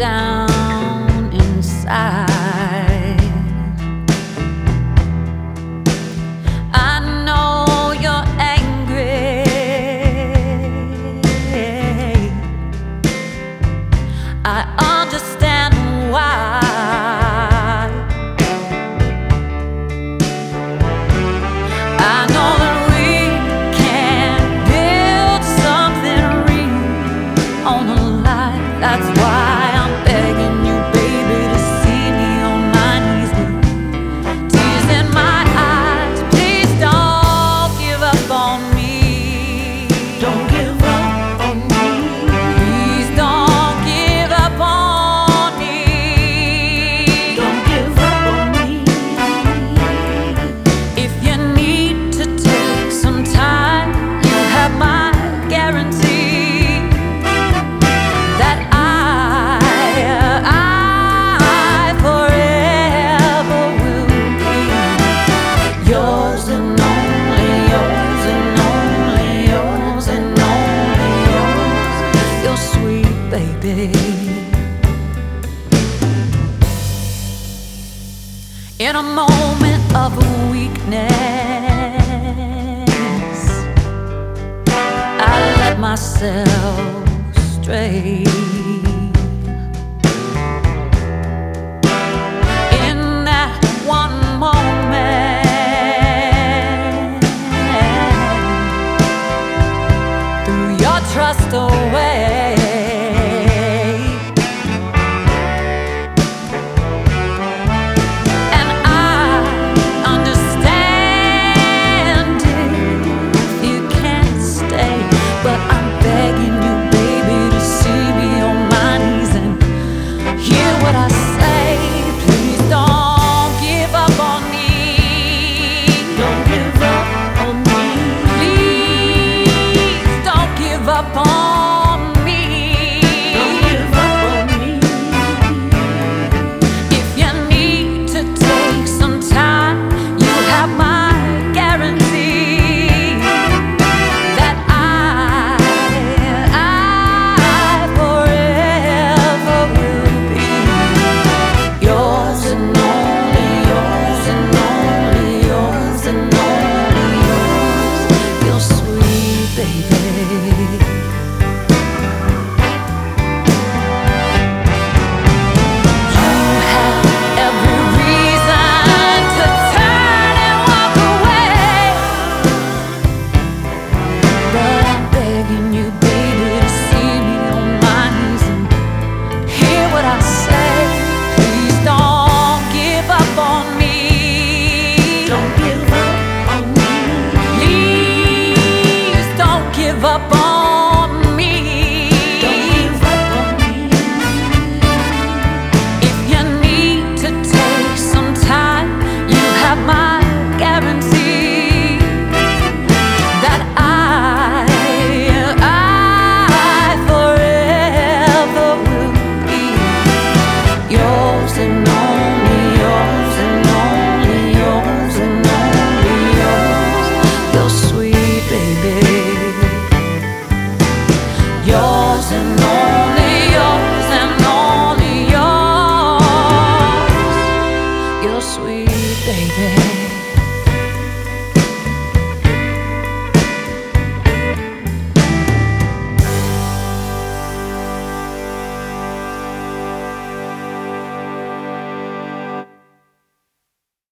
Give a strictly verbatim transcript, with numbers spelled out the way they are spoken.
down inside. I know you're angry. I understand why. I know that we can build something real on a lie. That's why I'm begging you, baby, to see me on my knees with tears in my eyes. Please don't give up on me. Don't give up on me. Please don't give up on me. Don't give up on me. If you need to take some time, you have my guarantee that I, I forever will be yours and only yours and only yours and only yours, your sweet baby. In a moment of weakness, I let myself stray. In that one moment, threw your trust away. And I understand if you can't stay, but I'm begging you, baby, to see me on my knees and hear what I say. Please don't give up on me. Don't give up on me. Please don't give up on me. Don't give up on me. If you need to take some time, you have my guarantee that I, I forever will be yours and only yours and only yours and only yours, your sweet baby. You have every reason to turn and walk away, but I'm begging you, baby, to see me on my knees and hear what I say. Please don't give up on me. Don't give up on me. Please don't give up on me. Don't give up on me. If you need to take some time, you have my guarantee that I, I forever will be yours and only yours and only yours and only yours, your sweet baby. Yours and only